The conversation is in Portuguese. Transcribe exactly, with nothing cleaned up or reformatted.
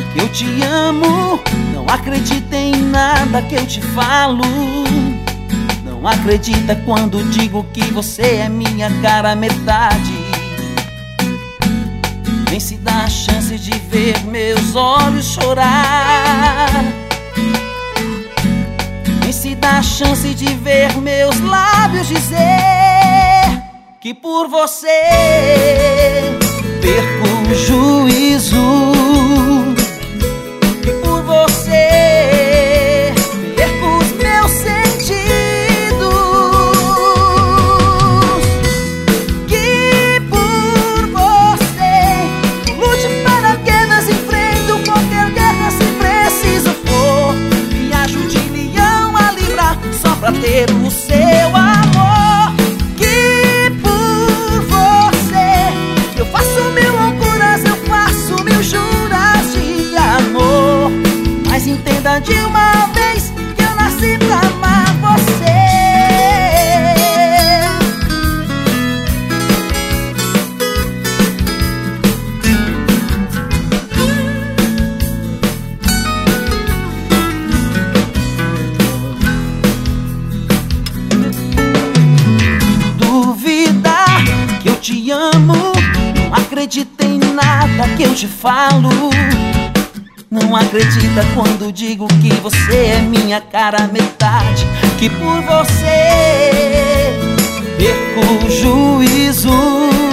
que eu te amo. Não acredita em nada que eu te falo. Não acredita quando digo que você é minha cara metade. Nem se dá a chance de ver meus olhos chorar. Nem se dá a chance de ver meus lábios dizer que por você perco o juízo. Que por você perco os meus sentidos. Que por você lute para quedas, enfrento qualquer guerra se preciso for. Viajo de leão a livrar só pra ter o seu amor. Que por você eu faço mil loucuras, eu faço mil juras de amor. Mas entenda de uma vez que eu nasci pra amar você. Duvida que eu te amo, não acredita em nada que eu te falo. Não acredita quando digo que você é minha cara metade. Que por você perco o juízo.